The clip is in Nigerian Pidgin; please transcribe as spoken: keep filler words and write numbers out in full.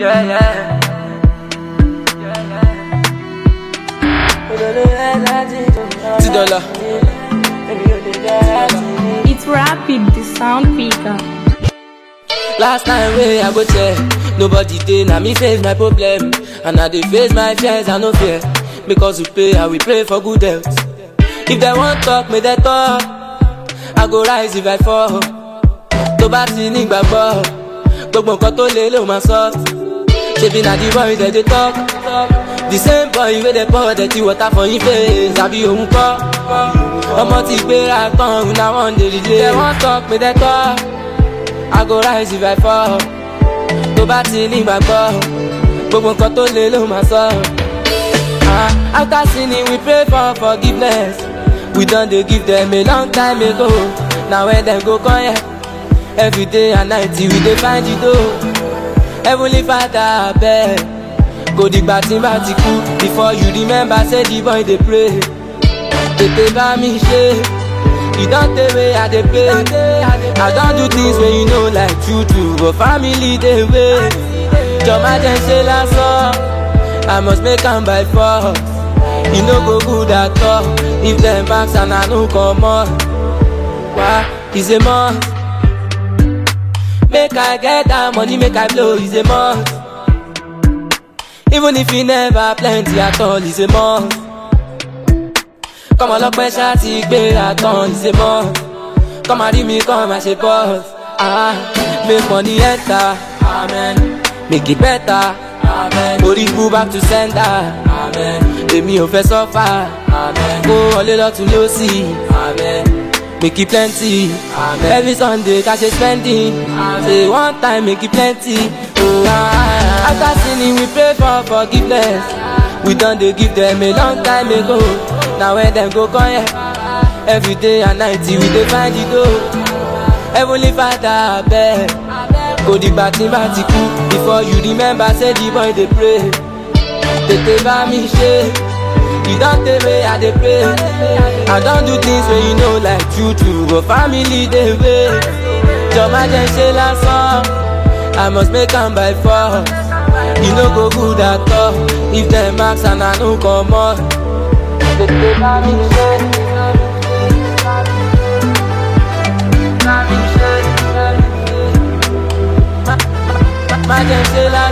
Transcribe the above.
Yeah, yeah. Two dollar. It's rapid, the sound picker. Last time way I go check, nobody dey, na me face my problem. And I dey face my fears, I no fear. Because we pay, I will pray for good health. If they want talk, may they talk. I go rise if I fall. To bá ti ní gbàgbọ́, gbogbo nǹkan tó lè ló máa sọ. Ṣebí na the boy that they talk. The same boy wey dey pour dirty water for him face, àbí òun kọ́. Ọmọ ti gbéra tán, una one day delay. If they want talk, may they talk. I go rise if I fall. To bá ti ní gbàgbọ́, gbogbo nǹkan tó lè ló máa sọ. Ah, after sinning we pray for forgiveness. We done dey give them a long time ago. Now when them go come here, every day and night we dey find the door. Heavenly Father abeg, kò dìgbà tí n bá ti kú before you remember say the boy dey pray. Tètè bá mi ṣe, you don tey wey I dey pray. I don do things wey you know like true true, but family dey wait. Jọ̀má jẹ́ ṣe lásán, I must make am by force. E no go good at all if dem ask and I no comot. Why? It's a must. Make I get that money, make I blow, it's a must. Even if you never plenty at all, it's a must. Come on, look, pressure to gbéra tán, it's a must. Come and read me, come and say boss. Ah, make money enter, amen. Make it better, amen. Body go back to center, amen. Èmi ò fẹ́ suffer, amen. Go wọlé lọ́tùn lósì, amen. Make it plenty, amen. Every Sunday cash is spending, amen. Say one time make it plenty, oh ah. After sinning we pray for forgiveness. We done dey give them a long time ago. Now when them go come here, every day and night we dey find the door. Heavenly Father abeg, kò dìgbà tí n bá ti kú before you remember say the boy dey pray. Tètè bá mi ṣe, you don tey wey I dey pray. I don do things wey you know like true true, but family dey wait. Jọ̀má jẹ́ ṣe lásán, I must make am by force. E no go good at all if dem ask and I no comot. Tètè bá mi ṣe, bá mi ṣe, má jẹ́ ṣe lásán.